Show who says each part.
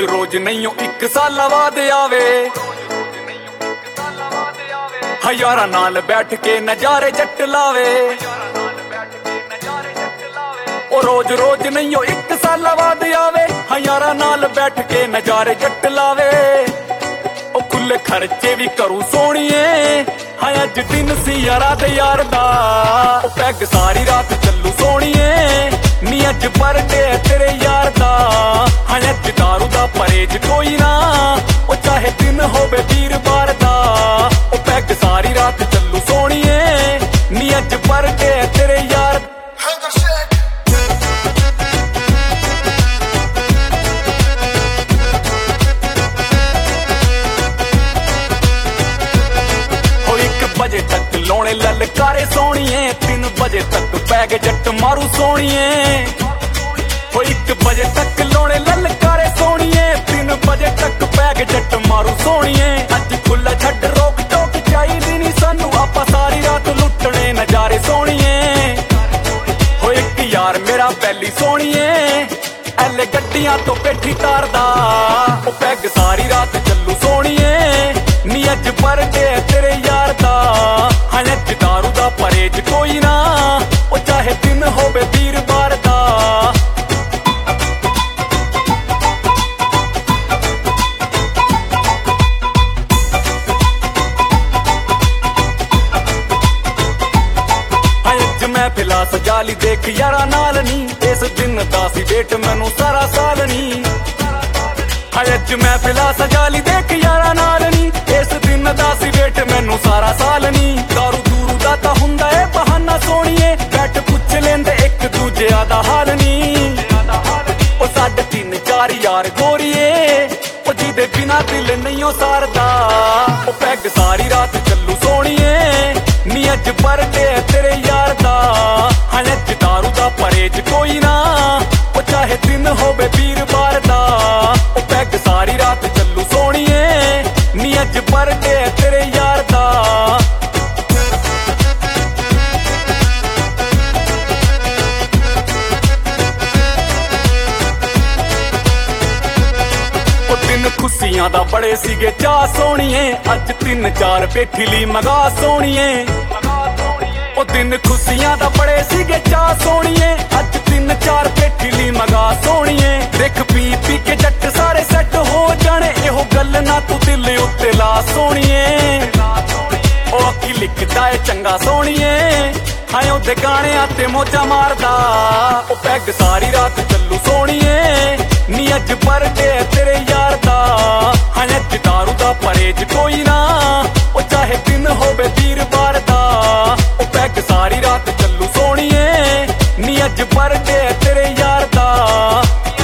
Speaker 1: रोज नहीं एक साल बाद आवे हजारा नाल बैठ के नजारे जट लावे ओ रोज रोज नहीं एक साल बाद आवे हजारा नाल बैठ के नजारे जट लावे ओ खुले खर्चे भी करूं सोनिए हां अज दिन सी यारा दे यार दा ओ पैग सारी रात चलू सोनिए नी अज बरडे तेरे यार दा हां अज दारू दा परहेज कोई ना ओ चाहे दिन होवे वीरवार दा ओ पैग सारी रात चलू सोनिए नी अज बरडे तेरे यार बजे तक लोने ललकारे सोनिए 3 बजे तक पैग जट मारू सोनिए हो 1 बजे तक लोने ललकारे सोनिए 3 बजे तक पैग जट मारू सोनिए अज खुला छड़ रोक टोक चाहिदी नहीं सानू आपा सारी रात लुटने नजारे सोनिए हो एक यार मेरा पहली सोनिए एले गड्डियां तो पेठी तारदा ओ पैग सारी रात चलू सोनिए नी अज बरडे तेरे यार दा हां अज दारू दा परहेज कोई ना ओ चाहे दिन होवे वीरवार दा हां अज महफिल सजाली देख यारा नाल नी इस दिन दा सी डेट मैनू सारा साल नी हां अज महफिल सजाली देख यारा नाल नी इस दिन दा सी वेट मैनू सारा साल नी दारू दूरू दा तां हुंदा ए बहाना सोनिए बैठ पुछ लेंदे एक दूजे दा हाल नी ओ 3.5-4 यार गोरीए ओ जिदे बिना दिल नहीं ओ सारदा ओ पैग सारी रात चलू सोनिए नी अज बरडे तेरे यार दा हां अज दारू दा परहेज कोई ना ओ चाहे दिन होवे वीरवार दा ओ पैग सारी रात चलू सोनिए नी अज बरडे तेरे यार दा ओ दिन खुशियां दा बड़े सीगे चाह सोनिए अज 3-4 पेठी ली मगा सोनिए ओ दिन खुशियां दा बड़े सीगे चाह सोनिए अज 3-4 पेठी ली मगा सोनिए देख पी पी के जट सारे सेट हो जाने एहो गल ना तू दिल उत्ते ला सोनिए ओ अखी लिखदा ए चंगा सोनिए हां ओदे गाने आते मौजा मारदा ओ पैग सारी रात चलू सोनिए नी अज बरडे तेरे यार दा हां अज दारू दा परहेज कोई ना ओ चाहे दिन होवे वीरवार दा ओ पैग सारी रात चलू सोनिए नी अज बरडे तेरे यार दा